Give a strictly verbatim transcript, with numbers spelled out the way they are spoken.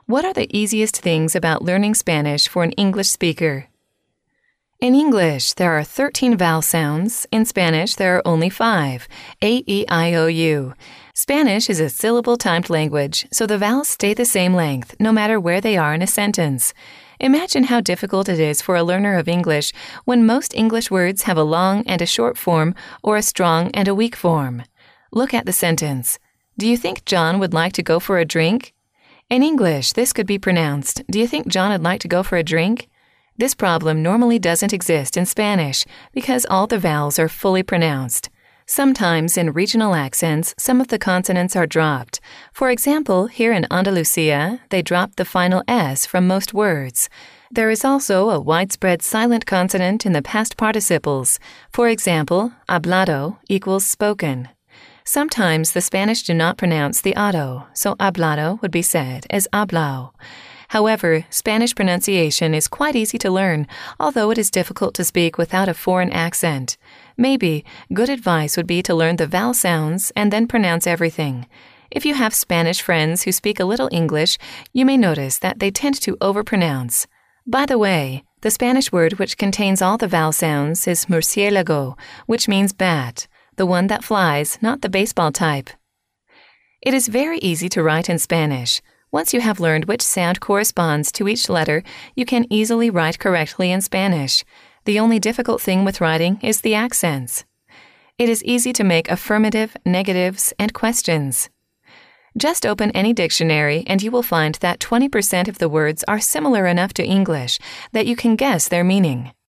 What are the easiest things about learning Spanish for an English speaker? In English, there are thirteen vowel sounds. In Spanish, there are only five, A, E, I, O, U. Spanish is a syllable-timed language, so the vowels stay the same length, no matter where they are in a sentence. Imagine how difficult it is for a learner of English when most English words have a long and a short form or a strong and a weak form. Look at the sentence. Do you think John would like to go for a drink? In English, this could be pronounced, do you think John would like to go for a drink? This problem normally doesn't exist in Spanish because all the vowels are fully pronounced. Sometimes in regional accents, some of the consonants are dropped. For example, here in Andalusia, they drop the final S from most words. There is also a widespread silent consonant in the past participles. For example, hablado equals spoken. Sometimes the Spanish do not pronounce the auto, so hablado would be said as hablao. However, Spanish pronunciation is quite easy to learn, although it is difficult to speak without a foreign accent. Maybe good advice would be to learn the vowel sounds and then pronounce everything. If you have Spanish friends who speak a little English, you may notice that they tend to overpronounce. By the way, the Spanish word which contains all the vowel sounds is murciélago, which means bat, the one that flies, not the baseball type. It is very easy to write in Spanish. Once you have learned which sound corresponds to each letter, you can easily write correctly in Spanish. The only difficult thing with writing is the accents. It is easy to make affirmative, negatives, and questions. Just open any dictionary and you will find that twenty percent of the words are similar enough to English that you can guess their meaning.